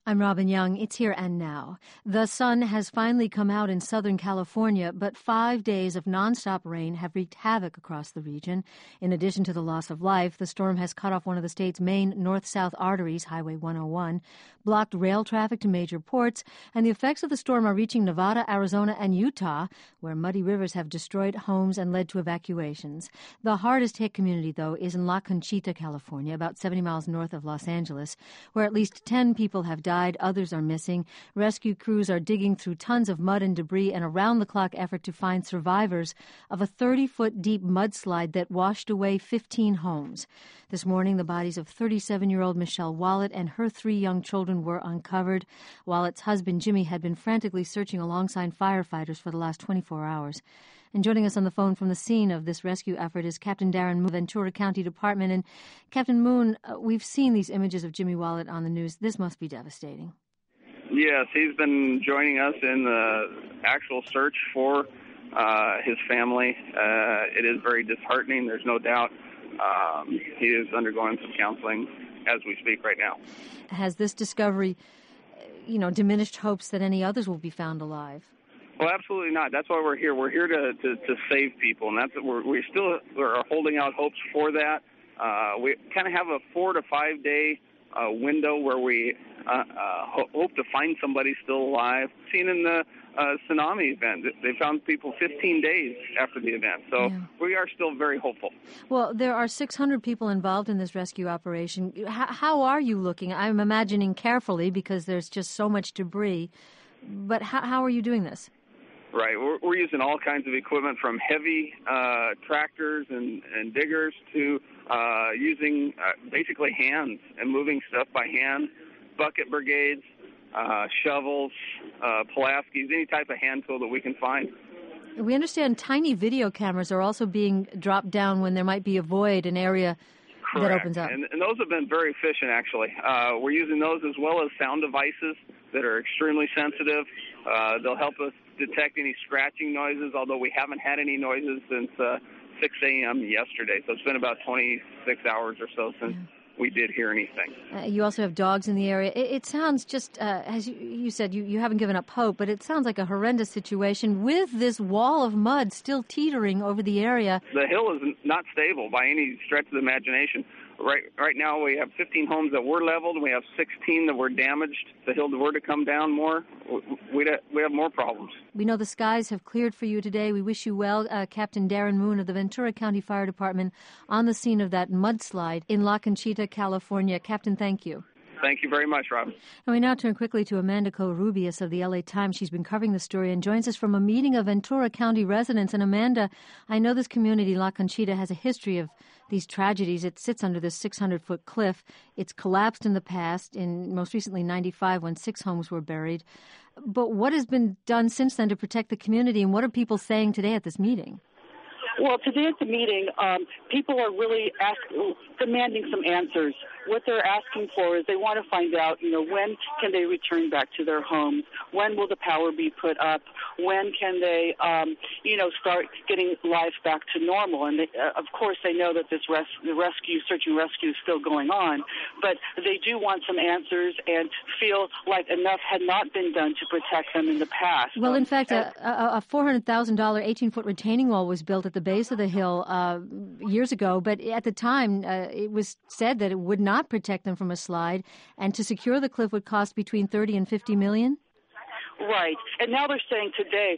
I'm Robin Young. It's here and now. The sun has finally come out in Southern California, but 5 days of nonstop rain have wreaked havoc across the region. In addition to the loss of life, the storm has cut off one of the state's main north-south arteries, Highway 101, blocked rail traffic to major ports, and the effects of the storm are reaching Nevada, Arizona, and Utah, where muddy rivers have destroyed homes and led to evacuations. The hardest hit community, though, is in La Conchita, California, about 70 miles north of Los Angeles, where at least 10 people have died, others are missing. Rescue crews are digging through tons of mud and debris, an around-the-clock effort to find survivors of a 30-foot deep mudslide that washed away 15 homes. This morning, the bodies of 37-year-old Michelle Wallet and her 3 young children were uncovered. Wallet's husband, Jimmy, had been frantically searching alongside firefighters for the last 24 hours. And joining us on the phone from the scene of this rescue effort is Captain Darren Moon, Ventura County Department. And Captain Moon, we've seen these images of Jimmy Wallet on the news. This must be devastating. Yes, he's been joining us in the actual search for his family. It is very disheartening, there's no doubt. He is undergoing some counseling as we speak right now. Has this discovery, diminished hopes that any others will be found alive? Well, absolutely not. That's why we're here. We're here to save people, and that's we still are holding out hopes for that. We kind of have a 4 to 5 day window where we hope to find somebody still alive. Seen in the tsunami event, they found people 15 days after the event. So we are still very hopeful. Well, there are 600 people involved in this rescue operation. How are you looking? I'm imagining carefully because there's just so much debris. But how are you doing this? Right. We're using all kinds of equipment, from heavy tractors and diggers to using basically hands and moving stuff by hand, bucket brigades, shovels, Pulaskis, any type of hand tool that we can find. We understand tiny video cameras are also being dropped down when there might be a void, an area that opens up. And those have been very efficient, actually. We're using those as well as sound devices that are extremely sensitive. They'll help us detect any scratching noises, although we haven't had any noises since 6 a.m. yesterday. So it's been about 26 hours or so since we did hear anything. You also have dogs in the area. It sounds just, as you said, you haven't given up hope, but it sounds like a horrendous situation with this wall of mud still teetering over the area. The hill is not stable by any stretch of the imagination. Right now we have 15 homes that were leveled. We have 16 that were damaged. If the hill were to come down more, we have more problems. We know the skies have cleared for you today. We wish you well. Captain Darren Moon of the Ventura County Fire Department on the scene of that mudslide in La Conchita, California. Captain, thank you. Thank you very much, Robin. And we now turn quickly to Amanda Covarrubias of the LA Times. She's been covering the story and joins us from a meeting of Ventura County residents. And Amanda, I know this community, La Conchita, has a history of these tragedies. It sits under this 600-foot cliff. It's collapsed in the past, in most recently 95 when 6 homes were buried. But what has been done since then to protect the community, and what are people saying today at this meeting? Well, today at the meeting, people are really demanding some answers. What they're asking for is they want to find out, when can they return back to their homes? When will the power be put up? When can they, start getting life back to normal? And of course, they know that this search and rescue is still going on, but they do want some answers and feel like enough had not been done to protect them in the past. Well, in fact, a $400,000 18-foot retaining wall was built at the base of the hill years ago, but at the time it was said that it would not protect them from a slide, and to secure the cliff would cost between $30 and $50 million. Right. And now they're saying today,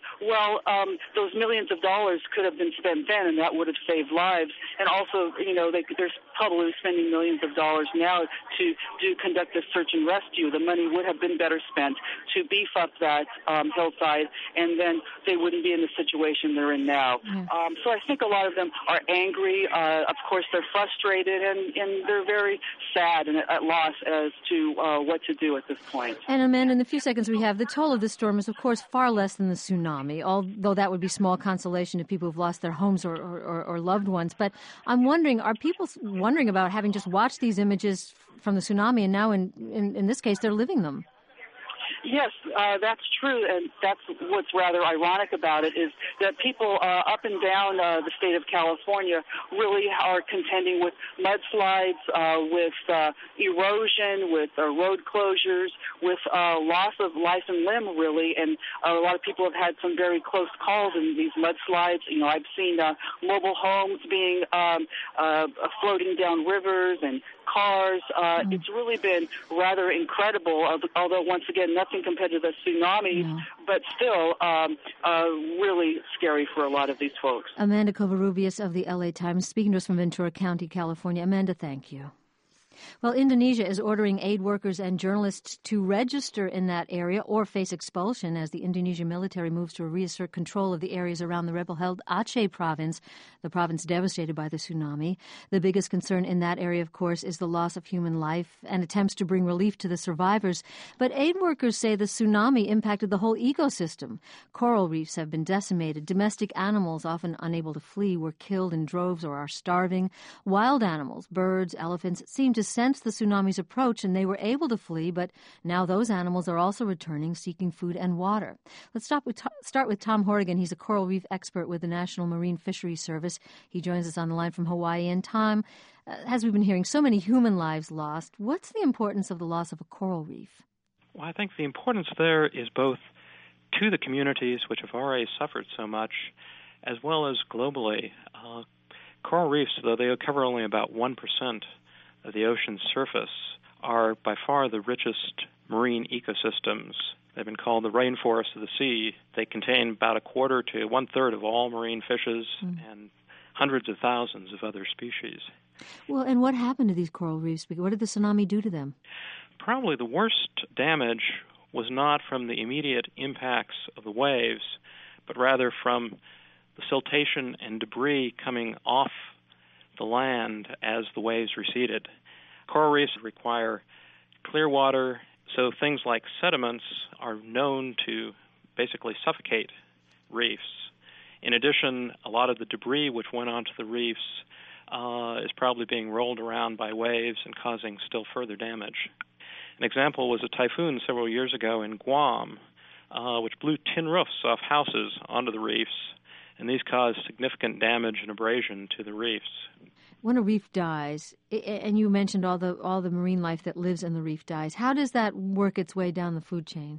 those millions of dollars could have been spent then, and that would have saved lives. And also, they're probably spending millions of dollars now to conduct a search and rescue. The money would have been better spent to beef up that hillside, and then they wouldn't be in the situation they're in now. Yeah. So I think a lot of them are angry. Of course, they're frustrated, and they're very sad and at loss as to what to do at this point. And Amanda, in the few seconds we have, the toll of this storm is, of course, far less than the tsunami, although that would be small consolation to people who've lost their homes or loved ones. But I'm wondering, are people wondering about having just watched these images from the tsunami and now, in this case, they're living them? Yes, that's true, and that's what's rather ironic about it is that people up and down the state of California really are contending with mudslides, with erosion, with road closures, with loss of life and limb, really, and a lot of people have had some very close calls in these mudslides. You know, I've seen mobile homes being floating down rivers and cars. It's really been rather incredible, although once again, nothing compared to the tsunami, but still really scary for a lot of these folks. Amanda Covarrubias of the LA Times speaking to us from Ventura County, California. Amanda, thank you. Well, Indonesia is ordering aid workers and journalists to register in that area or face expulsion as the Indonesian military moves to reassert control of the areas around the rebel-held Aceh province, the province devastated by the tsunami. The biggest concern in that area, of course, is the loss of human life and attempts to bring relief to the survivors. But aid workers say the tsunami impacted the whole ecosystem. Coral reefs have been decimated. Domestic animals, often unable to flee, were killed in droves or are starving. Wild animals, birds, elephants, seem to sense the tsunami's approach and they were able to flee, but now those animals are also returning, seeking food and water. Let's start with Tom Horrigan. He's a coral reef expert with the National Marine Fisheries Service. He joins us on the line from Hawaii. And Tom, as we've been hearing, so many human lives lost. What's the importance of the loss of a coral reef? Well, I think the importance there is both to the communities which have already suffered so much, as well as globally. Coral reefs, though they cover only about 1% of the ocean's surface, are by far the richest marine ecosystems. They've been called the rainforest of the sea. They contain about a quarter to one-third of all marine fishes and hundreds of thousands of other species. Well, and what happened to these coral reefs? What did the tsunami do to them? Probably the worst damage was not from the immediate impacts of the waves, but rather from the siltation and debris coming off the land as the waves receded. Coral reefs require clear water, so things like sediments are known to basically suffocate reefs. In addition, a lot of the debris which went onto the reefs is probably being rolled around by waves and causing still further damage. An example was a typhoon several years ago in Guam, which blew tin roofs off houses onto the reefs, and these caused significant damage and abrasion to the reefs. When a reef dies, and you mentioned all the marine life that lives in the reef dies, how does that work its way down the food chain?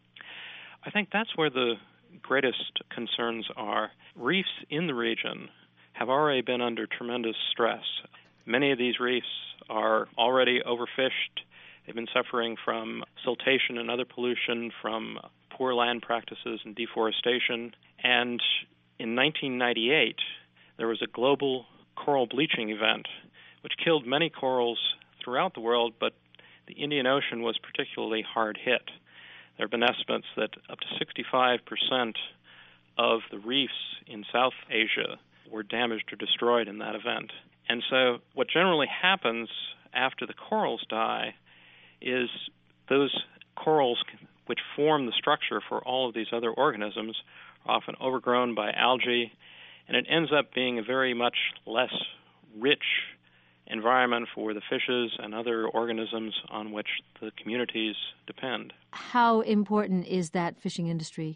I think that's where the greatest concerns are. Reefs in the region have already been under tremendous stress. Many of these reefs are already overfished. They've been suffering from siltation and other pollution, from poor land practices and deforestation. And in 1998, there was a global coral bleaching event, which killed many corals throughout the world, but the Indian Ocean was particularly hard hit. There have been estimates that up to 65% of the reefs in South Asia were damaged or destroyed in that event. And so what generally happens after the corals die is those corals which form the structure for all of these other organisms are often overgrown by algae, and it ends up being a very much less rich environment for the fishes and other organisms on which the communities depend. How important is that fishing industry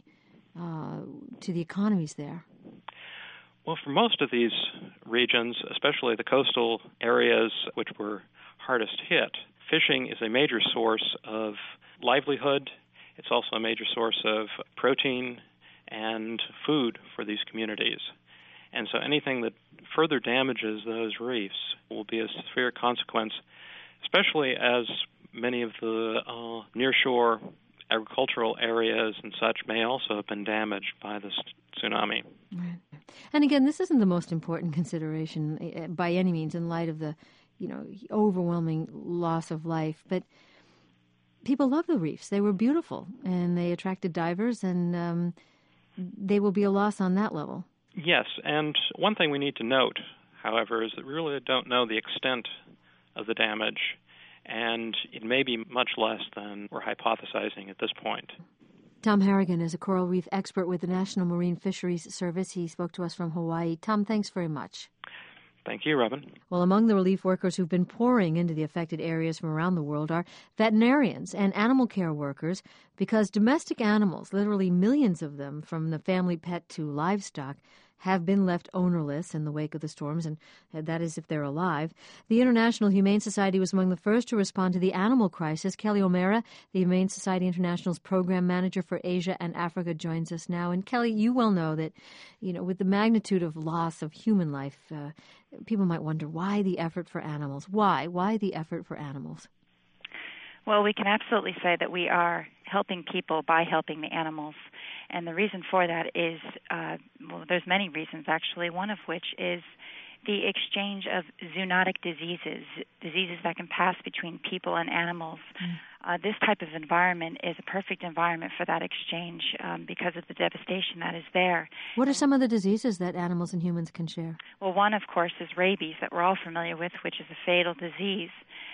to the economies there? Well, for most of these regions, especially the coastal areas which were hardest hit, fishing is a major source of livelihood. It's also a major source of protein and food for these communities. And so anything that further damages those reefs will be a severe consequence, especially as many of the nearshore agricultural areas and such may also have been damaged by this tsunami. Right. And again, this isn't the most important consideration by any means in light of the, overwhelming loss of life. But people love the reefs. They were beautiful, and they attracted divers, and they will be a loss on that level. Yes, and one thing we need to note, however, is that we really don't know the extent of the damage, and it may be much less than we're hypothesizing at this point. Tom Horrigan is a coral reef expert with the National Marine Fisheries Service. He spoke to us from Hawaii. Tom, thanks very much. Thank you, Robin. Well, among the relief workers who've been pouring into the affected areas from around the world are veterinarians and animal care workers, because domestic animals, literally millions of them, from the family pet to livestock, have been left ownerless in the wake of the storms, and that is if they're alive. The International Humane Society was among the first to respond to the animal crisis. Kelly O'Meara, the Humane Society International's program manager for Asia and Africa, joins us now. And Kelly, you well know that, with the magnitude of loss of human life, people might wonder, why the effort for animals? Why the effort for animals? Well, we can absolutely say that we are helping people by helping the animals. And the reason for that is, there's many reasons, actually, one of which is the exchange of zoonotic diseases that can pass between people and animals. This type of environment is a perfect environment for that exchange because of the devastation that is there. What are some of the diseases that animals and humans can share? Well, one, of course, is rabies that we're all familiar with, which is a fatal disease.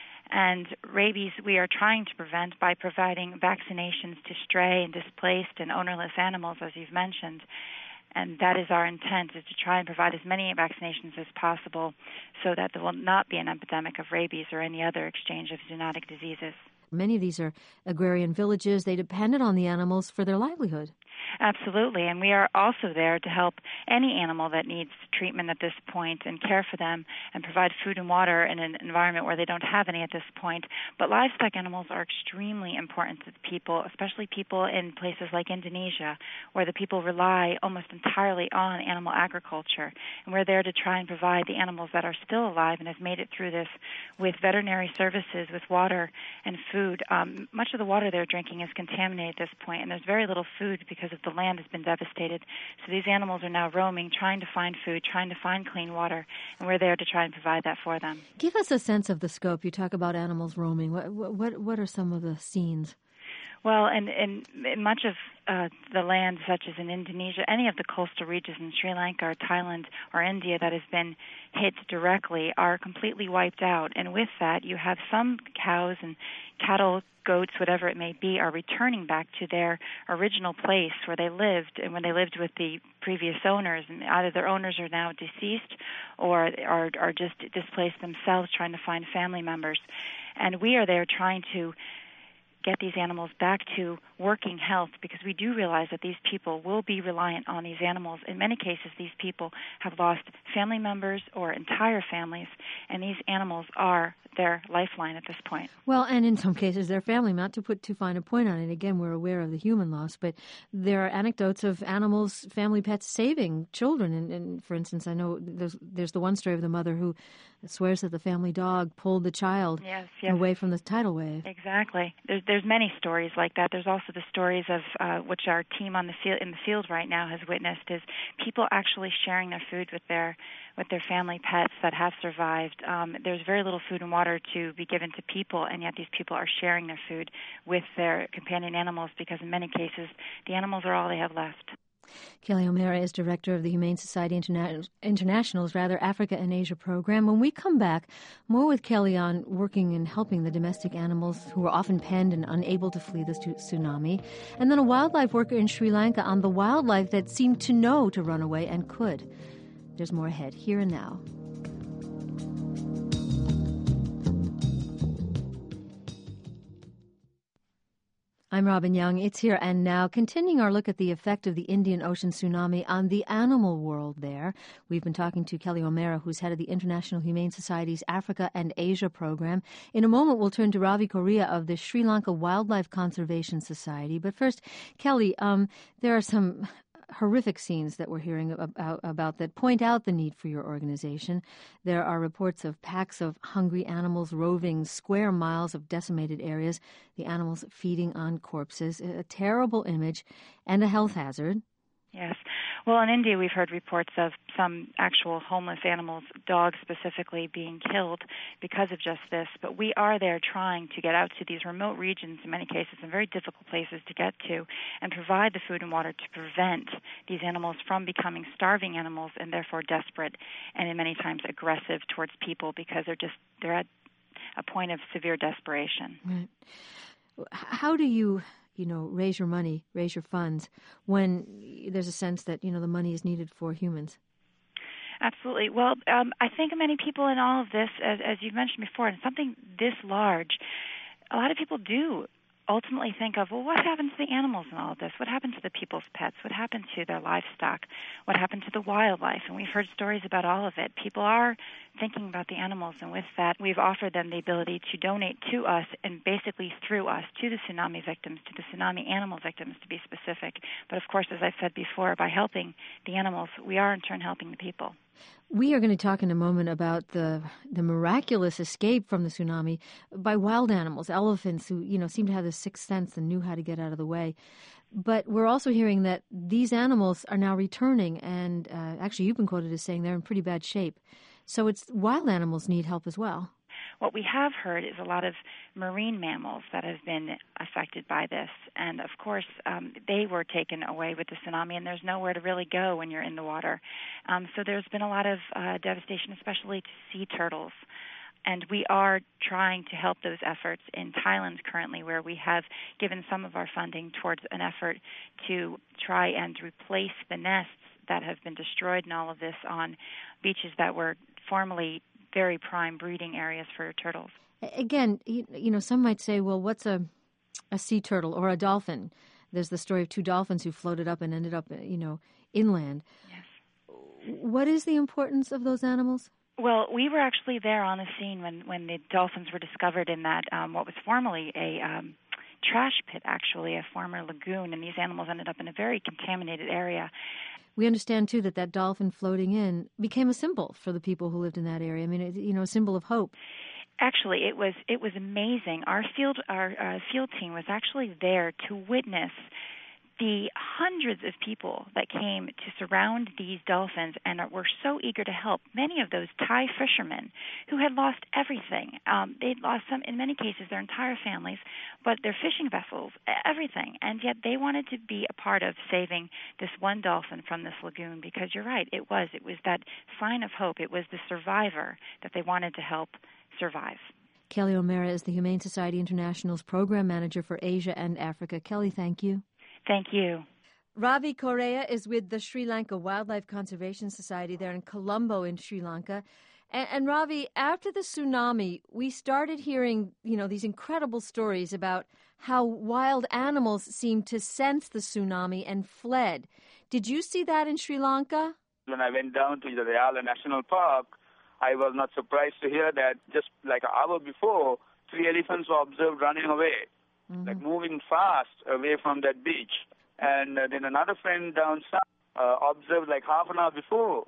And rabies we are trying to prevent by providing vaccinations to stray and displaced and ownerless animals, as you've mentioned. And that is our intent, is to try and provide as many vaccinations as possible so that there will not be an epidemic of rabies or any other exchange of zoonotic diseases. Many of these are agrarian villages. They depended on the animals for their livelihood. Absolutely, and we are also there to help any animal that needs treatment at this point and care for them and provide food and water in an environment where they don't have any at this point. But livestock animals are extremely important to the people, especially people in places like Indonesia, where the people rely almost entirely on animal agriculture. And we're there to try and provide the animals that are still alive and have made it through this with veterinary services, with water and food. Much of the water they're drinking is contaminated at this point, and there's very little food because of the land has been devastated. So these animals are now roaming, trying to find food, trying to find clean water, and we're there to try and provide that for them. Give us a sense of the scope. You talk about animals roaming. What are some of the scenes? Well, in much of the land, such as in Indonesia, any of the coastal regions in Sri Lanka or Thailand or India that has been hit directly are completely wiped out. And with that, you have some cows and cattle, goats, whatever it may be, are returning back to their original place where they lived and when they lived with the previous owners. And either their owners are now deceased or are just displaced themselves, trying to find family members. And we are there trying to get these animals back to working health, because we do realize that these people will be reliant on these animals. In many cases, these people have lost family members or entire families, and these animals are their lifeline at this point. Well, and in some cases, their family, not to put too fine a point on it. Again, we're aware of the human loss, but there are anecdotes of animals, family pets, saving children. And for instance, I know there's the one story of the mother who swears that the family dog pulled the child away from the tidal wave. Exactly. There's many stories like that. There's also the stories of which our team in the field right now has witnessed, is people actually sharing their food with their family pets that have survived. There's very little food and water to be given to people, and yet these people are sharing their food with their companion animals, because in many cases the animals are all they have left. Kelly O'Meara is director of the Humane Society International's Africa and Asia program. When we come back, more with Kelly on working and helping the domestic animals who are often penned and unable to flee the tsunami, and then a wildlife worker in Sri Lanka on the wildlife that seemed to know to run away and could. There's more ahead, here and now. I'm Robin Young. It's Here and Now, continuing our look at the effect of the Indian Ocean tsunami on the animal world there. We've been talking to Kelly O'Meara, who's head of the International Humane Society's Africa and Asia program. In a moment, we'll turn to Ravi Korea of the Sri Lanka Wildlife Conservation Society. But first, Kelly, there are some horrific scenes that we're hearing about that point out the need for your organization. There are reports of packs of hungry animals roving square miles of decimated areas, the animals feeding on corpses, a terrible image and a health hazard. Yes. Well, in India, we've heard reports of some actual homeless animals, dogs specifically, being killed because of just this. But we are there trying to get out to these remote regions, in many cases, and very difficult places to get to, and provide the food and water to prevent these animals from becoming starving animals and therefore desperate and in many times aggressive towards people, because they're at a point of severe desperation. Right. How do you raise your money, raise your funds, when there's a sense that, the money is needed for humans? Absolutely. Well, I think many people in all of this, as you've mentioned before, and something this large, a lot of people do ultimately think of, well, what happened to the animals in all of this? What happened to the people's pets? What happened to their livestock? What happened to the wildlife? And we've heard stories about all of it. People are thinking about the animals, and with that, we've offered them the ability to donate to us and basically through us to the tsunami victims, to the tsunami animal victims, to be specific. But of course, as I said before, by helping the animals, we are in turn helping the people. We are going to talk in a moment about the miraculous escape from the tsunami by wild animals, elephants who, seem to have the sixth sense and knew how to get out of the way. But we're also hearing that these animals are now returning, and actually you've been quoted as saying they're in pretty bad shape. So it's wild animals need help as well. What we have heard is a lot of marine mammals that have been affected by this. And, of course, they were taken away with the tsunami, and there's nowhere to really go when you're in the water. So there's been a lot of devastation, especially to sea turtles. And we are trying to help those efforts in Thailand currently, where we have given some of our funding towards an effort to try and replace the nests that have been destroyed in all of this on beaches that were formerly very prime breeding areas for turtles. Again, some might say, well, what's a sea turtle or a dolphin? There's the story of two dolphins who floated up and ended up, inland. Yes. What is the importance of those animals? Well, we were actually there on the scene when the dolphins were discovered in that what was formerly a trash pit, actually, a former lagoon, and these animals ended up in a very contaminated area. We understand, too, that dolphin floating in became a symbol for the people who lived in that area. I mean, a symbol of hope. Actually, it was amazing. Our field team was actually there to witness the hundreds of people that came to surround these dolphins and were so eager to help. Many of those Thai fishermen who had lost everything. They'd lost, in many cases, their entire families, but their fishing vessels, everything. And yet they wanted to be a part of saving this one dolphin from this lagoon because you're right, it was that sign of hope. It was the survivor that they wanted to help survive. Kelly O'Mara is the Humane Society International's Program Manager for Asia and Africa. Kelly, thank you. Thank you. Ravi Correa is with the Sri Lanka Wildlife Conservation Society there in Colombo in Sri Lanka. And Ravi, after the tsunami, we started hearing, these incredible stories about how wild animals seemed to sense the tsunami and fled. Did you see that in Sri Lanka? When I went down to the Yala National Park, I was not surprised to hear that just like an hour before, 3 elephants were observed running away. Like moving fast away from that beach. And then another friend down south observed like half an hour before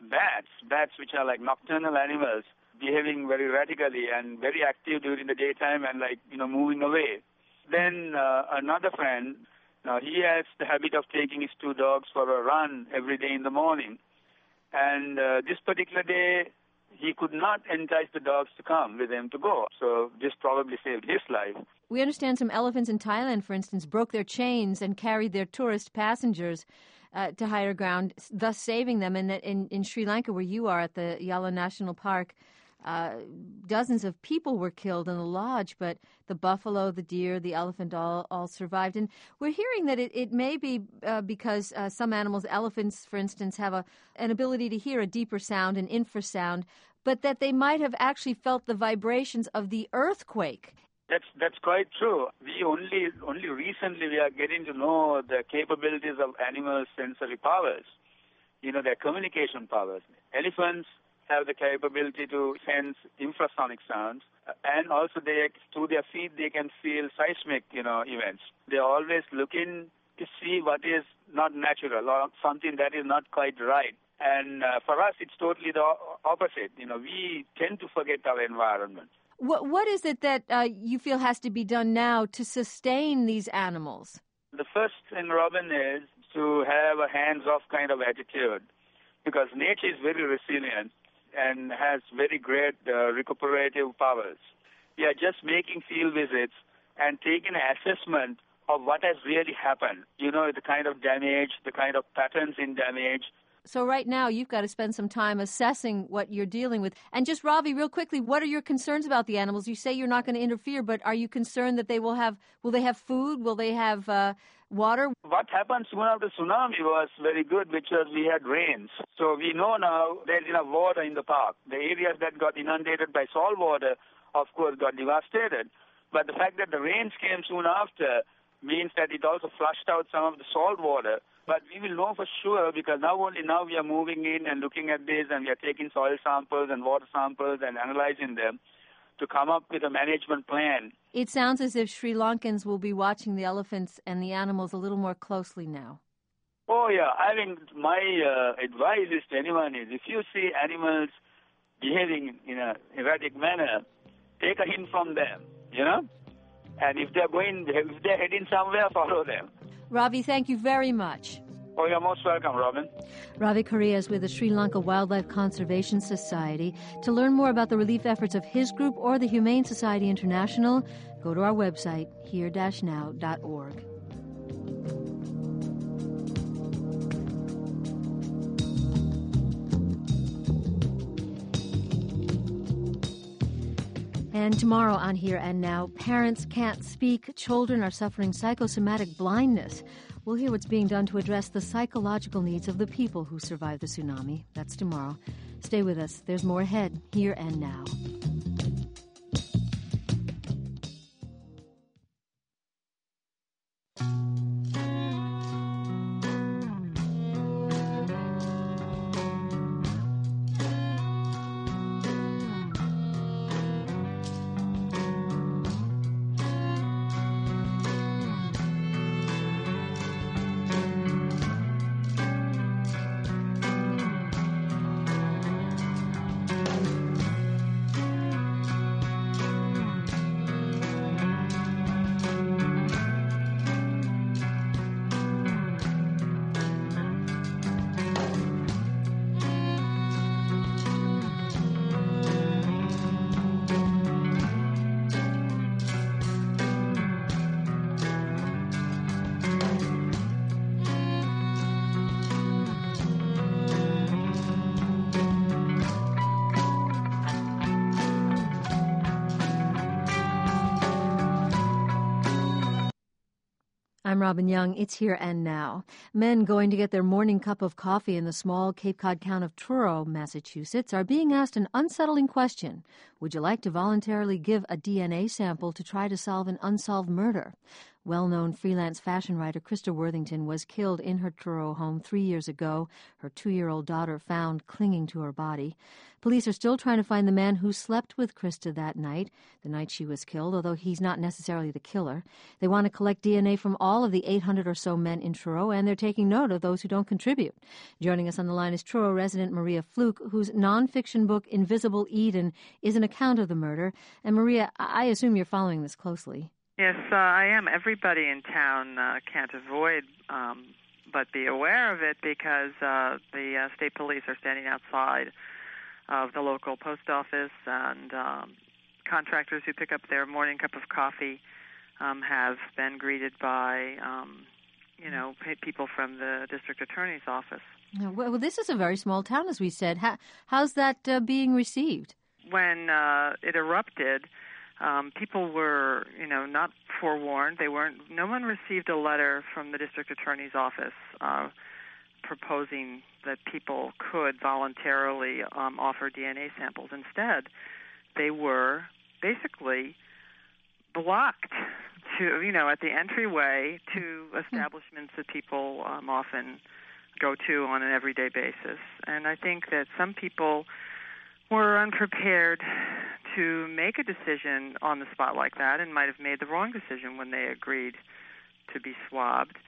bats which are like nocturnal animals behaving very erratically and very active during the daytime and moving away. Then another friend, he has the habit of taking his 2 dogs for a run every day in the morning. And this particular day, he could not entice the dogs to come with him to go. So this probably saved his life. We understand some elephants in Thailand, for instance, broke their chains and carried their tourist passengers to higher ground, thus saving them. And that in Sri Lanka, where you are at the Yala National Park, dozens of people were killed in the lodge, but the buffalo, the deer, the elephant all survived. And we're hearing that it may be because some animals, elephants, for instance, have an ability to hear a deeper sound, an infrasound, but that they might have actually felt the vibrations of the earthquake. That's quite true. We only recently we are getting to know the capabilities of animals' sensory powers. Their communication powers. Elephants have the capability to sense infrasonic sounds, and also through their feet they can feel seismic, events. They're always looking to see what is not natural or something that is not quite right. And for us, it's totally the opposite. We tend to forget our environment. What is it that you feel has to be done now to sustain these animals? The first thing, Robin, is to have a hands-off kind of attitude, because nature is very resilient and has very great recuperative powers. We are just making field visits and taking an assessment of what has really happened. The kind of damage, the kind of patterns in damage, So right now you've got to spend some time assessing what you're dealing with. And just, Ravi, real quickly, what are your concerns about the animals? You say you're not going to interfere, but are you concerned that will they have food? Will they have water? What happened soon after tsunami was very good because we had rains. So we know now there's enough water in the park. The areas that got inundated by salt water, of course, got devastated. But the fact that the rains came soon after means that it also flushed out some of the salt water. But we will know for sure because now we are moving in and looking at this, and we are taking soil samples and water samples and analyzing them to come up with a management plan. It sounds as if Sri Lankans will be watching the elephants and the animals a little more closely now. Oh, yeah. I mean, my advice is to anyone is if you see animals behaving in an erratic manner, take a hint from them, And if they're heading somewhere, follow them. Ravi, thank you very much. Oh, you're most welcome, Robin. Ravi Correa is with the Sri Lanka Wildlife Conservation Society. To learn more about the relief efforts of his group or the Humane Society International, go to our website, here-now.org. And tomorrow on Here and Now, parents can't speak, children are suffering psychosomatic blindness. We'll hear what's being done to address the psychological needs of the people who survived the tsunami. That's tomorrow. Stay with us. There's more ahead, Here and Now. I'm Robin Young. It's Here and Now. Men going to get their morning cup of coffee in the small Cape Cod town of Truro, Massachusetts, are being asked an unsettling question. Would you like to voluntarily give a DNA sample to try to solve an unsolved murder? Well-known freelance fashion writer Krista Worthington was killed in her Truro home 3 years ago. Her 2-year-old daughter found clinging to her body. Police are still trying to find the man who slept with Krista that night, the night she was killed, although he's not necessarily the killer. They want to collect DNA from all of the 800 or so men in Truro, and they're taking note of those who don't contribute. Joining us on the line is Truro resident Maria Fluke, whose nonfiction book Invisible Eden is an account of the murder. And Maria, I assume you're following this closely. Yes, I am. Everybody in town can't avoid but be aware of it because the state police are standing outside of the local post office, and contractors who pick up their morning cup of coffee have been greeted by, people from the district attorney's office. Well, this is a very small town, as we said. How's that being received? When it erupted, people were, not forewarned. No one received a letter from the district attorney's office proposing that people could voluntarily offer DNA samples. Instead, they were basically blocked at the entryway to establishments that people often go to on an everyday basis. And I think that some people were unprepared to make a decision on the spot like that and might have made the wrong decision when they agreed to be swabbed.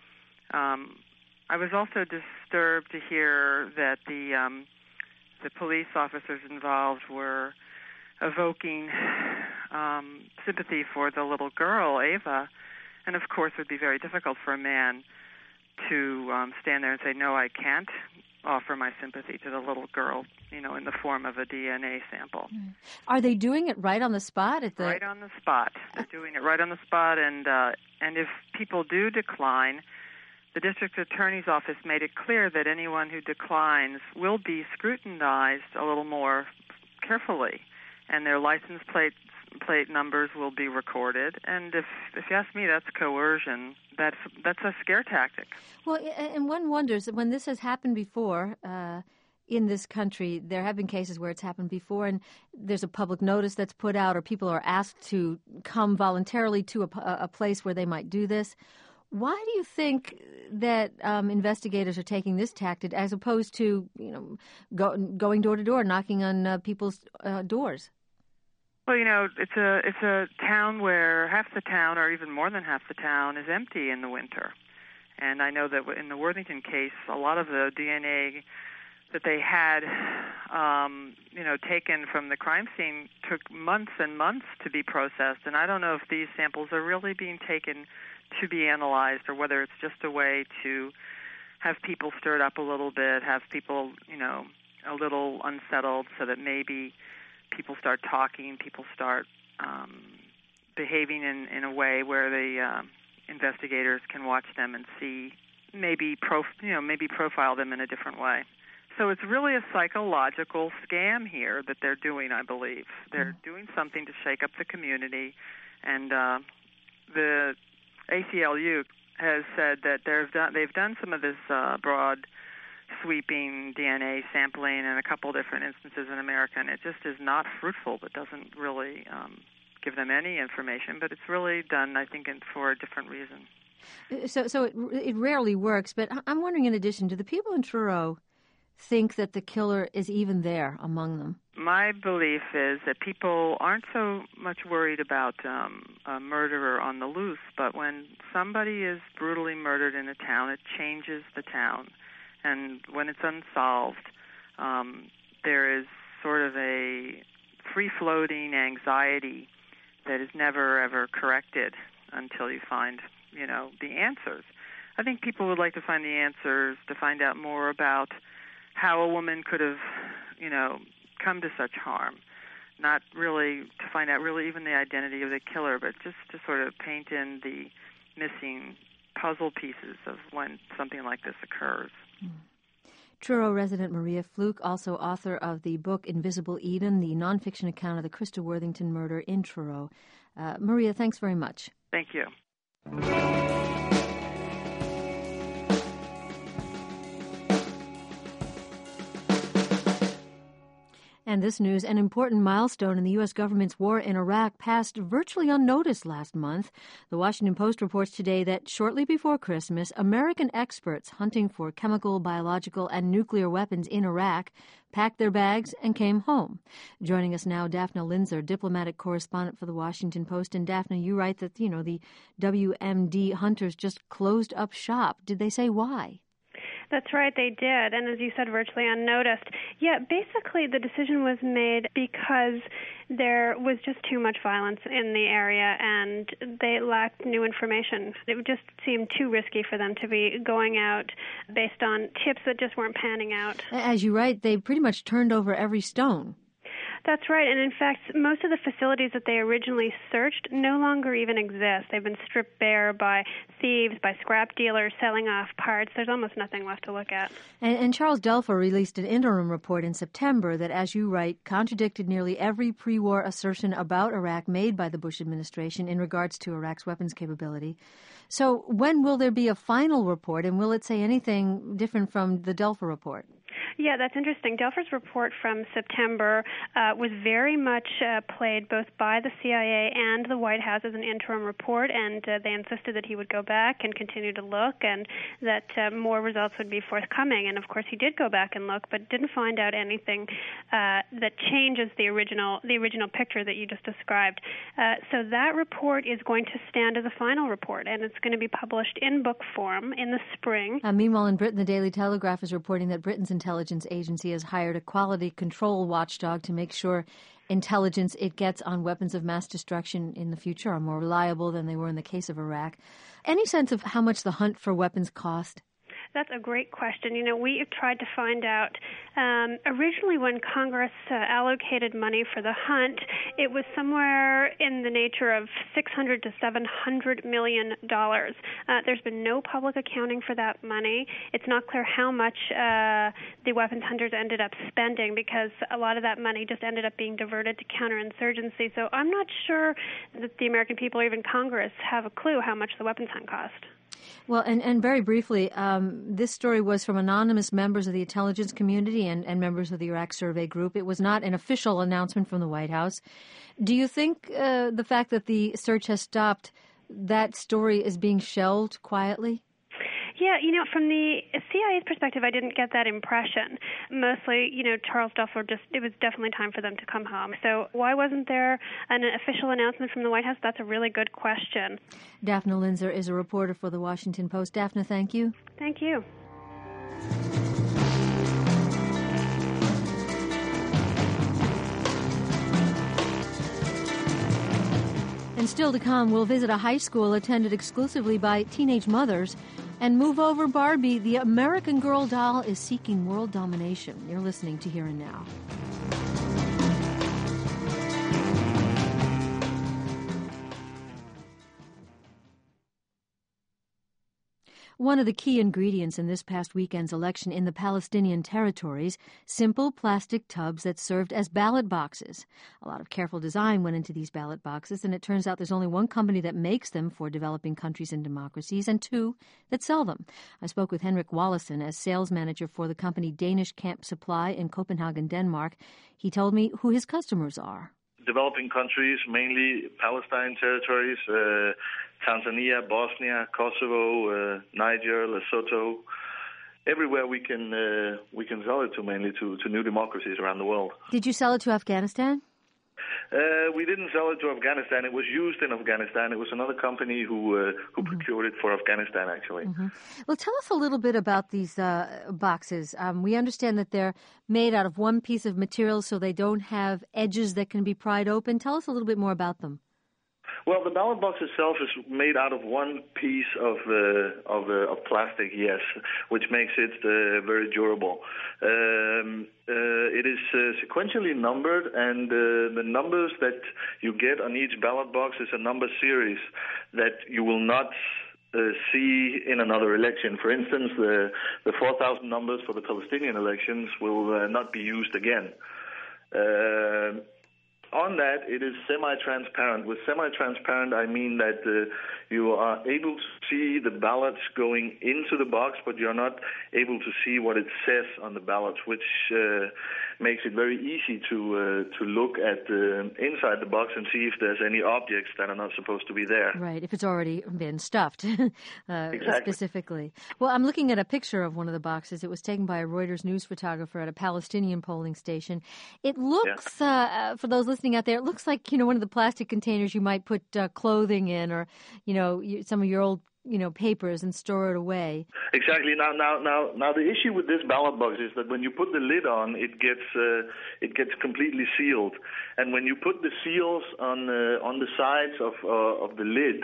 I was also disturbed to hear that the police officers involved were evoking sympathy for the little girl, Ava, and of course it would be very difficult for a man to stand there and say, no, I can't offer my sympathy to the little girl, in the form of a DNA sample. Are they doing it right on the spot? Right on the spot. They're doing it right on the spot, and if people do decline, the district attorney's office made it clear that anyone who declines will be scrutinized a little more carefully, and their license plate numbers will be recorded. And if you ask me, that's coercion. That's a scare tactic. Well, and one wonders, when this has happened before in this country, there have been cases where it's happened before, and there's a public notice that's put out, or people are asked to come voluntarily to a place where they might do this. Why do you think that investigators are taking this tactic as opposed to, going door to door, knocking on people's doors? Well, it's a town where half the town, or even more than half the town, is empty in the winter. And I know that in the Worthington case, a lot of the DNA that they had, taken from the crime scene took months and months to be processed. And I don't know if these samples are really being taken to be analyzed, or whether it's just a way to have people stirred up a little bit, have people, a little unsettled, so that maybe people start talking, people start behaving in a way where the investigators can watch them and see, maybe profile them in a different way. So it's really a psychological scam here that they're doing, I believe. They're doing something to shake up the community, and the ACLU has said that they've done some of this broad sweeping DNA sampling in a couple different instances in America, and it just is not fruitful. It doesn't really give them any information, but it's really done, I think, for a different reason. So it rarely works, but I'm wondering, in addition, do the people in Truro think that the killer is even there among them? My belief is that people aren't so much worried about a murderer on the loose, but when somebody is brutally murdered in a town, it changes the town. And when it's unsolved, there is sort of a free-floating anxiety that is never, ever corrected until you find, the answers. I think people would like to find the answers, to find out more about how a woman could have, come to such harm. Not really to find out really even the identity of the killer, but just to sort of paint in the missing puzzle pieces of when something like this occurs. Truro resident Maria Fluke, also author of the book Invisible Eden, the nonfiction account of the Christa Worthington murder in Truro. Maria, thanks very much. Thank you. And this news, an important milestone in the U.S. government's war in Iraq, passed virtually unnoticed last month. The Washington Post reports today that shortly before Christmas, American experts hunting for chemical, biological, and nuclear weapons in Iraq packed their bags and came home. Joining us now, Daphne Linzer, diplomatic correspondent for the Washington Post. And Daphne, you write that, the WMD hunters just closed up shop. Did they say why? That's right, they did, and as you said, virtually unnoticed. Yeah, basically the decision was made because there was just too much violence in the area and they lacked new information. It just seemed too risky for them to be going out based on tips that just weren't panning out. As you write, they pretty much turned over every stone. That's right, and in fact, most of the facilities that they originally searched no longer even exist. They've been stripped bare by thieves, by scrap dealers selling off parts. There's almost nothing left to look at. And Charles Delfor released an interim report in September that, as you write, contradicted nearly every pre-war assertion about Iraq made by the Bush administration in regards to Iraq's weapons capability. So when will there be a final report, and will it say anything different from the Delfor report? Yeah, that's interesting. Delfor's report from September was very much played both by the CIA and the White House as an interim report, and they insisted that he would go back and continue to look and that more results would be forthcoming. And, of course, he did go back and look, but didn't find out anything that changes the original picture that you just described. So that report is going to stand as a final report, and it's going to be published in book form in the spring. Meanwhile, in Britain, the Daily Telegraph is reporting that Britain's intelligence agency has hired a quality control watchdog to make sure intelligence it gets on weapons of mass destruction in the future are more reliable than they were in the case of Iraq. Any sense of how much the hunt for weapons cost? That's a great question. You know, we tried to find out. Originally, when Congress allocated money for the hunt, it was somewhere in the nature of $600 to $700 million. There's been no public accounting for that money. It's not clear how much the weapons hunters ended up spending, because a lot of that money just ended up being diverted to counterinsurgency. So I'm not sure that the American people or even Congress have a clue how much the weapons hunt cost. Well, and very briefly, this story was from anonymous members of the intelligence community and members of the Iraq Survey Group. It was not an official announcement from the White House. Do you think the fact that the search has stopped, that story is being shelved quietly? Yeah, you know, from the CIA's perspective, I didn't get that impression. Mostly, you know, Charles Duffler it was definitely time for them to come home. So why wasn't there an official announcement from the White House? That's a really good question. Daphne Linzer is a reporter for the Washington Post. Daphne, thank you. Thank you. And still to come, we'll visit a high school attended exclusively by teenage mothers and move over Barbie. The American Girl doll is seeking world domination. You're listening to Here and Now. One of the key ingredients in this past weekend's election in the Palestinian territories, simple plastic tubs that served as ballot boxes. A lot of careful design went into these ballot boxes, and it turns out there's only one company that makes them for developing countries and democracies, and two that sell them. I spoke with Henrik Wallesen as sales manager for the company Danish Camp Supply in Copenhagen, Denmark. He told me who his customers are. Developing countries, mainly Palestine territories, Tanzania, Bosnia, Kosovo, Niger, Lesotho. Everywhere we can sell it to, mainly to new democracies around the world. Did you sell it to Afghanistan? We didn't sell it to Afghanistan. It was used in Afghanistan. It was another company who procured it for Afghanistan, actually. Well, tell us a little bit about these boxes. We understand that they're made out of one piece of material, so they don't have edges that can be pried open. Tell us a little bit more about them. Well, the ballot box itself is made out of one piece of plastic, yes, which makes it very durable. It is sequentially numbered, and the numbers that you get on each ballot box is a number series that you will not see in another election. For instance, the 4,000 numbers for the Palestinian elections will not be used again. On that, it is semi-transparent. With semi-transparent, I mean that you are able to see the ballots going into the box, but you're not able to see what it says on the ballots, which makes it very easy to look at inside the box and see if there's any objects that are not supposed to be there. Right, if it's already been stuffed, exactly. Specifically. Well, I'm looking at a picture of one of the boxes. It was taken by a Reuters news photographer at a Palestinian polling station. It looks, for those listening out there, it looks like, one of the plastic containers you might put clothing in, or, some of your old, papers, and store it away. Exactly. Now, the issue with this ballot box is that when you put the lid on, it gets completely sealed, and when you put the seals on the sides of the lid,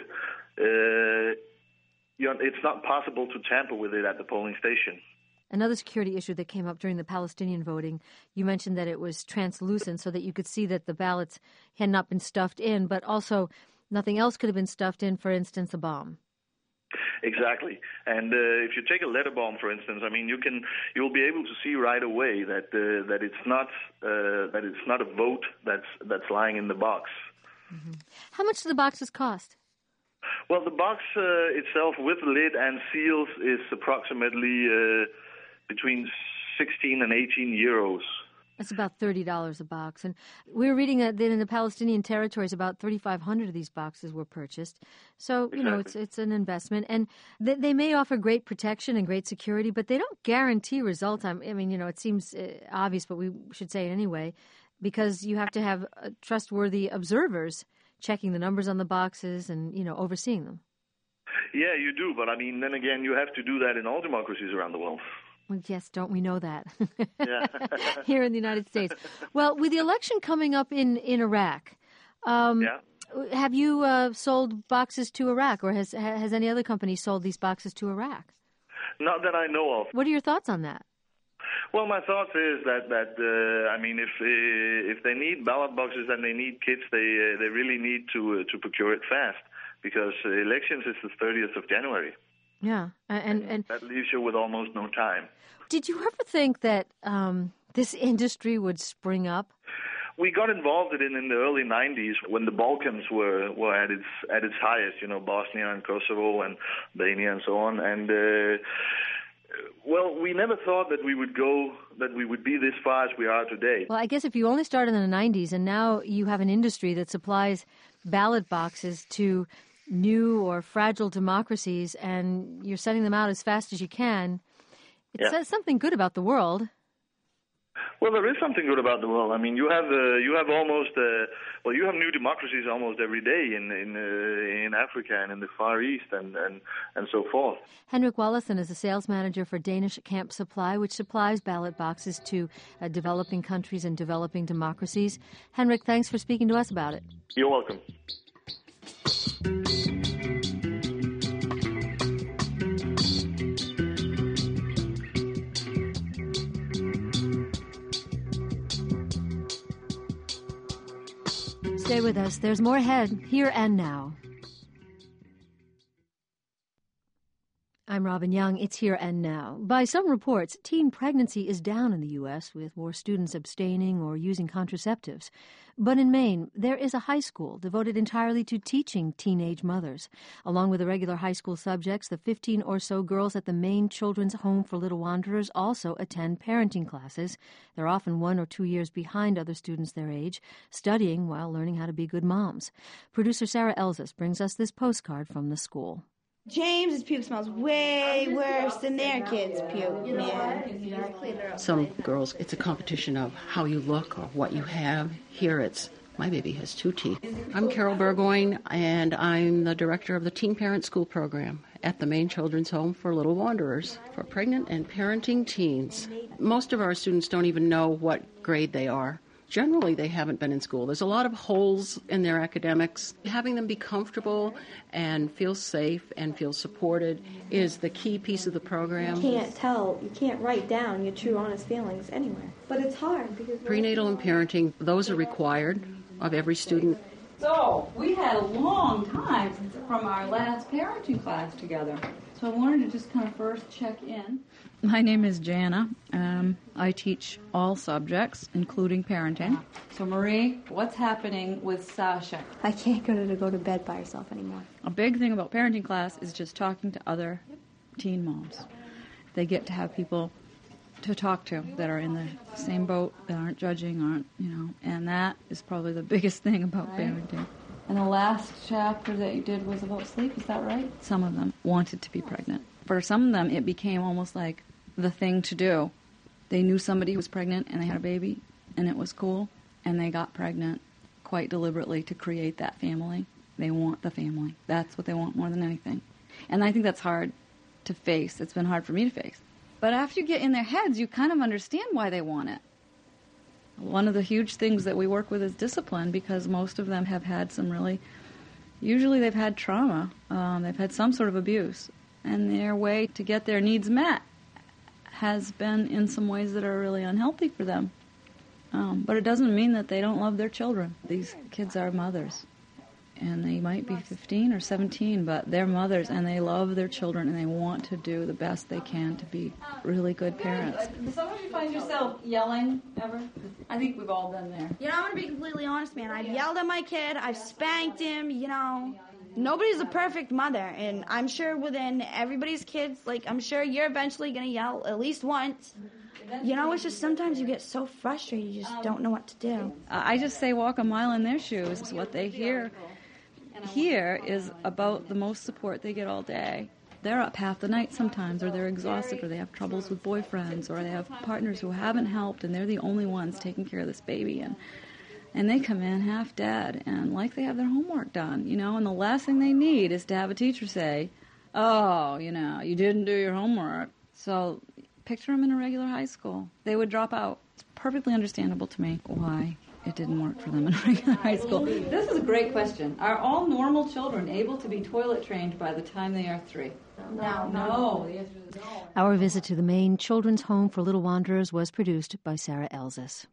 it's not possible to tamper with it at the polling station. Another security issue that came up during the Palestinian voting, you mentioned that it was translucent so that you could see that the ballots had not been stuffed in, but also nothing else could have been stuffed in, for instance, a bomb. Exactly. And if you take a letter bomb, for instance, you'll be able to see right away that it's not a vote that's lying in the box. Mm-hmm. How much do the boxes cost? Well, the box itself with lid and seals is approximately between 16 and 18 euros. That's about $30 a box. And we were reading that in the Palestinian territories, about 3,500 of these boxes were purchased. So, it's an investment. And they may offer great protection and great security, but they don't guarantee results. It seems obvious, but we should say it anyway, because you have to have trustworthy observers checking the numbers on the boxes and, overseeing them. Yeah, you do. But, then again, you have to do that in all democracies around the world. Well, yes, don't we know that? Yeah. Here in the United States. Well, with the election coming up in Iraq, have you sold boxes to Iraq, or has any other company sold these boxes to Iraq? Not that I know of. What are your thoughts on that? Well, my thoughts is that I mean, if they need ballot boxes and they need kits, they really need to procure it fast, because elections is the 30th of January. Yeah, and that leaves you with almost no time. Did you ever think that this industry would spring up? We got involved in the early 90s when the Balkans were at its highest, Bosnia and Kosovo and Albania and so on. And well, we never thought that we would be this far as we are today. Well, I guess if you only started in the 90s and now you have an industry that supplies ballot boxes to new or fragile democracies and you're sending them out as fast as you can, it says something good about the world. Well, there is something good about the world. I mean, you have new democracies almost every day in Africa and in the Far East and so forth. Henrik Wallesen is a sales manager for Danish Camp Supply, which supplies ballot boxes to developing countries and developing democracies. Henrik, thanks for speaking to us about it. You're welcome. Stay with us. There's more ahead, here and now. I'm Robin Young. It's Here and Now. By some reports, teen pregnancy is down in the U.S., with more students abstaining or using contraceptives. But in Maine, there is a high school devoted entirely to teaching teenage mothers. Along with the regular high school subjects, the 15 or so girls at the Maine Children's Home for Little Wanderers also attend parenting classes. They're often 1 or 2 years behind other students their age, studying while learning how to be good moms. Producer Sarah Elzis brings us this postcard from the school. James's puke smells way worse than their kids' puke, man. Some girls, it's a competition of how you look or what you have. Here it's, my baby has 2 teeth. I'm Carol Burgoyne, and I'm the director of the Teen Parent School Program at the Maine Children's Home for Little Wanderers for pregnant and parenting teens. Most of our students don't even know what grade they are. Generally, they haven't been in school. There's a lot of holes in their academics. Having them be comfortable and feel safe and feel supported is the key piece of the program. You can't write down your true, honest feelings anywhere. But it's hard because... Prenatal and parenting, those are required of every student. So, we had a long time from our last parenting class together. So I wanted to just kind of first check in. My name is Jana. I teach all subjects, including parenting. So Marie, what's happening with Sasha? I can't get her to go to bed by herself anymore. A big thing about parenting class is just talking to other teen moms. They get to have people to talk to that are in the same boat, that aren't judging, and that is probably the biggest thing about parenting. And the last chapter that you did was about sleep, is that right? Some of them wanted to be pregnant. For some of them, it became almost like the thing to do. They knew somebody was pregnant and they had a baby, and it was cool, and they got pregnant quite deliberately to create that family. They want the family. That's what they want more than anything. And I think that's hard to face. It's been hard for me to face. But after you get in their heads, you kind of understand why they want it. One of the huge things that we work with is discipline, because most of them have had usually they've had trauma. They've had some sort of abuse. And their way to get their needs met has been in some ways that are really unhealthy for them. But it doesn't mean that they don't love their children. These kids are mothers. And they might be 15 or 17, but they're mothers, and they love their children, and they want to do the best they can to be really good parents. Does some of you find yourself yelling ever? I think we've all been there. I'm going to be completely honest, man. I've yelled at my kid. I've spanked him, Nobody's a perfect mother, and I'm sure within everybody's kids, I'm sure you're eventually going to yell at least once. It's just sometimes you get so frustrated you just don't know what to do. I just say walk a mile in their shoes. What they hear here is about the most support they get all day. They're up half the night sometimes, or they're exhausted, or they have troubles with boyfriends, or they have partners who haven't helped, and they're the only ones taking care of this baby. And they come in half dead, and like they have their homework done, and the last thing they need is to have a teacher say, oh, you didn't do your homework. So picture them in a regular high school. They would drop out. It's perfectly understandable to me why it didn't work for them in regular high school. This is a great question. Are all normal children able to be toilet trained by the time they are 3? No. The answer is no. Our visit to the Maine Children's Home for Little Wanderers was produced by Sarah Elzis.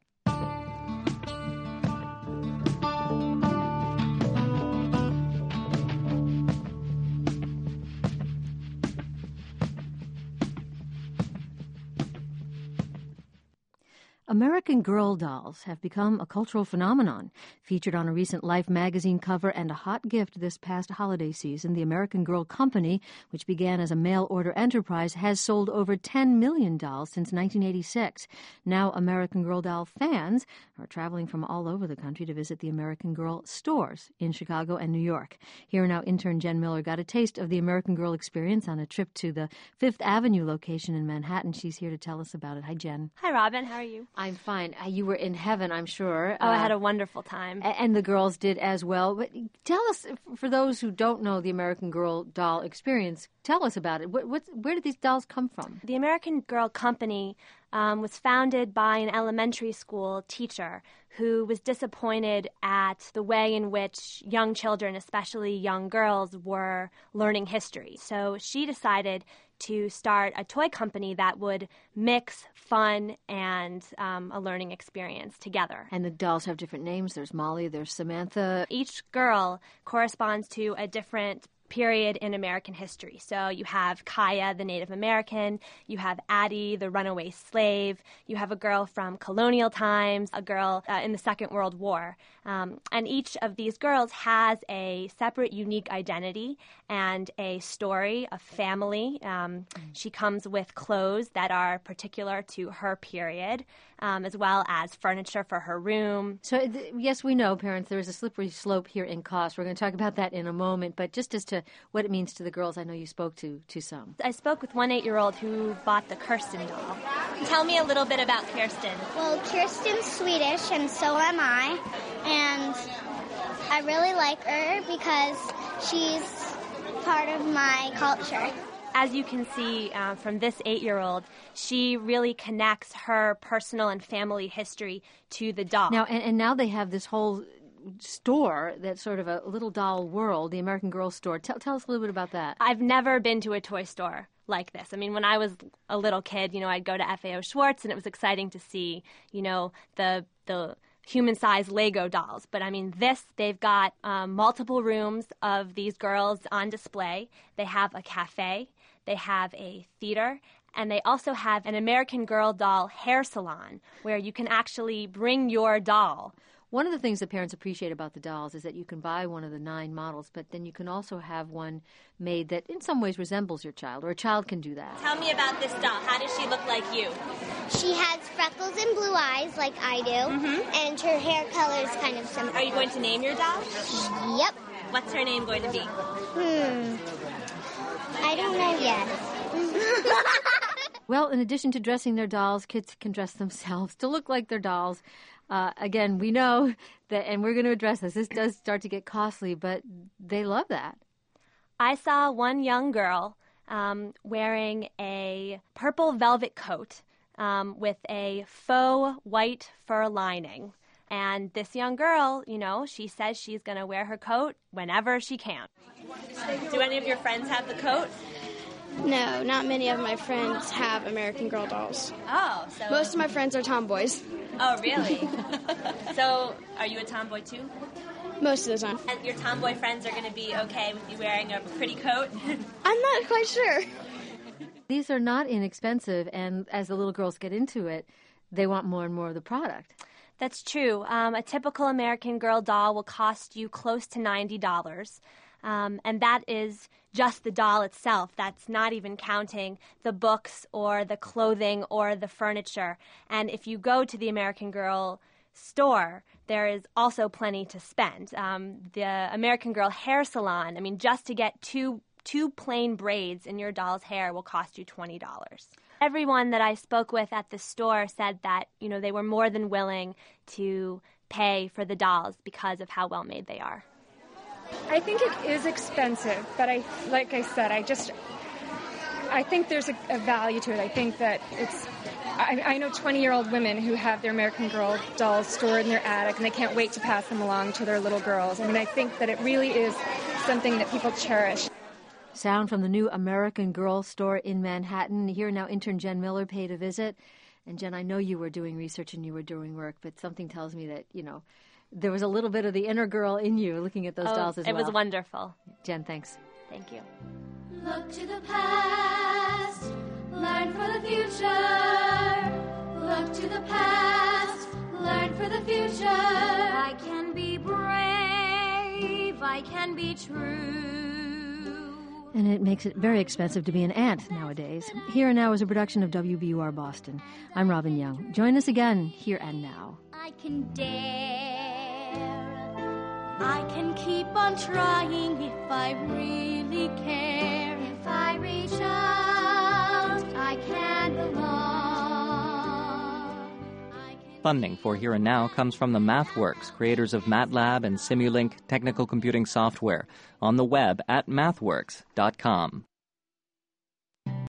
American Girl dolls have become a cultural phenomenon. Featured on a recent Life magazine cover and a hot gift this past holiday season, the American Girl Company, which began as a mail-order enterprise, has sold over 10 million dolls since 1986. Now American Girl doll fans are traveling from all over the country to visit the American Girl stores in Chicago and New York. Here now, intern Jen Miller got a taste of the American Girl experience on a trip to the Fifth Avenue location in Manhattan. She's here to tell us about it. Hi, Jen. Hi, Robin. How are you? I'm fine. You were in heaven, I'm sure. Oh, I had a wonderful time. And the girls did as well. But tell us, for those who don't know the American Girl doll experience, tell us about it. Where did these dolls come from? The American Girl Company was founded by an elementary school teacher who was disappointed at the way in which young children, especially young girls, were learning history. So she decided to start a toy company that would mix fun and a learning experience together. And the dolls have different names. There's Molly, there's Samantha. Each girl corresponds to a different period in American history. So you have Kaya, the Native American, you have Addie, the runaway slave, you have a girl from colonial times, a girl in the Second World War. And each of these girls has a separate, unique identity and a story, a family. She comes with clothes that are particular to her period, as well as furniture for her room. So, yes, we know, parents, there is a slippery slope here in cost. We're going to talk about that in a moment. But just as to what it means to the girls, I know you spoke to some. I spoke with one 8-year-old who bought the Kirsten doll. Tell me a little bit about Kirsten. Well, Kirsten's Swedish, and so am I. And I really like her because she's part of my culture. As you can see from this 8-year-old, she really connects her personal and family history to the doll. Now, and now they have this whole store that's sort of a little doll world, the American Girl store. Tell us a little bit about that. I've never been to a toy store like this. I mean, when I was a little kid, I'd go to FAO Schwartz, and it was exciting to see, the human-sized Lego dolls. But, I mean, they've got multiple rooms of these girls on display. They have a cafe. They have a theater. And they also have an American Girl doll hair salon where you can actually bring your doll. One of the things that parents appreciate about the dolls is that you can buy one of the 9 models, but then you can also have one made that in some ways resembles your child, or a child can do that. Tell me about this doll. How does she look like you? She has freckles and blue eyes like I do, and her hair color is kind of similar. Are you going to name your doll? Yep. What's her name going to be? I don't know yet. Well, in addition to dressing their dolls, kids can dress themselves to look like their dolls. Again, we know that, and we're going to address this. This does start to get costly, but they love that. I saw one young girl wearing a purple velvet coat with a faux white fur lining. And this young girl, she says she's going to wear her coat whenever she can. Do any of your friends have the coat? No, not many of my friends have American Girl dolls. Oh, so... Most of my friends are tomboys. Oh, really? So, are you a tomboy too? Most of the time. And your tomboy friends are going to be okay with you wearing a pretty coat? I'm not quite sure. These are not inexpensive, and as the little girls get into it, they want more and more of the product. That's true. A typical American Girl doll will cost you close to $90. And that is just the doll itself. That's not even counting the books or the clothing or the furniture. And if you go to the American Girl store, there is also plenty to spend. The American Girl hair salon, just to get two plain braids in your doll's hair will cost you $20. Everyone that I spoke with at the store said that, they were more than willing to pay for the dolls because of how well made they are. I think it is expensive, but like I said, I think there's a value to it. I think that I know 20-year-old women who have their American Girl dolls stored in their attic, and they can't wait to pass them along to their little girls. I think that it really is something that people cherish. sound from the new American Girl store in Manhattan. Here now, intern Jen Miller paid a visit. And Jen, I know you were doing research and you were doing work, but something tells me that, there was a little bit of the inner girl in you looking at those dolls as well. It was wonderful. Jen, thanks. Thank you. Look to the past, learn for the future. Look to the past, learn for the future. I can be brave, I can be true. And it makes it very expensive to be an aunt nowadays. Here and Now is a production of WBUR Boston. I'm Robin Young. Join us again, Here and Now. I can dare, I can keep on trying if I really care. If I reach out, I can belong. Funding for Here and Now comes from the MathWorks, creators of MATLAB and Simulink technical computing software, on the web at mathworks.com.